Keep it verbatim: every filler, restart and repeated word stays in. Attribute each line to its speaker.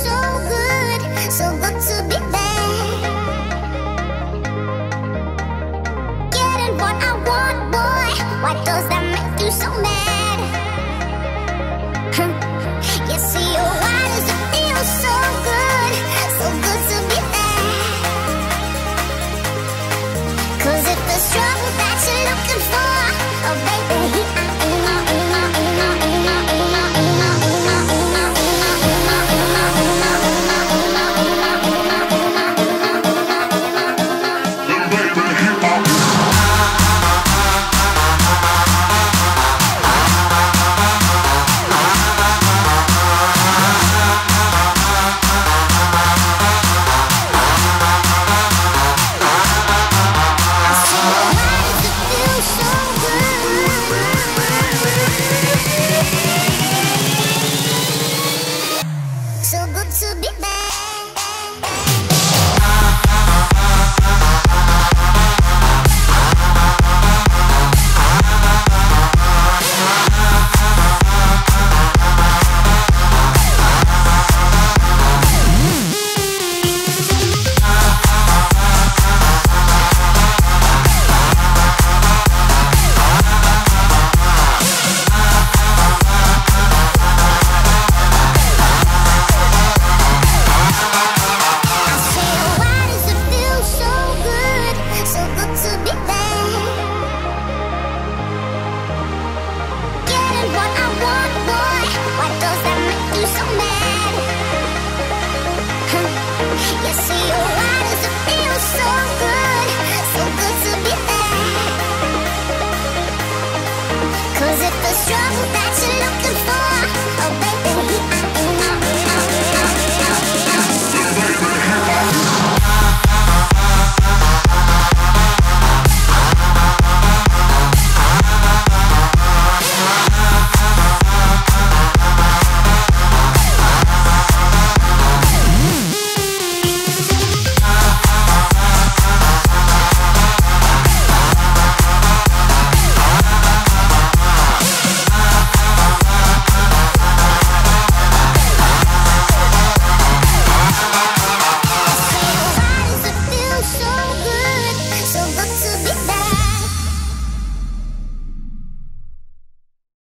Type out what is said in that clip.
Speaker 1: so good, so good to be there. Getting what I want, boy. Why does that make you so mad? You see, oh, why does it feel so good, so good to be there? 'Cause if there's trouble that you're looking for, oh baby, here I am. So good to be back. Cause if there's trouble that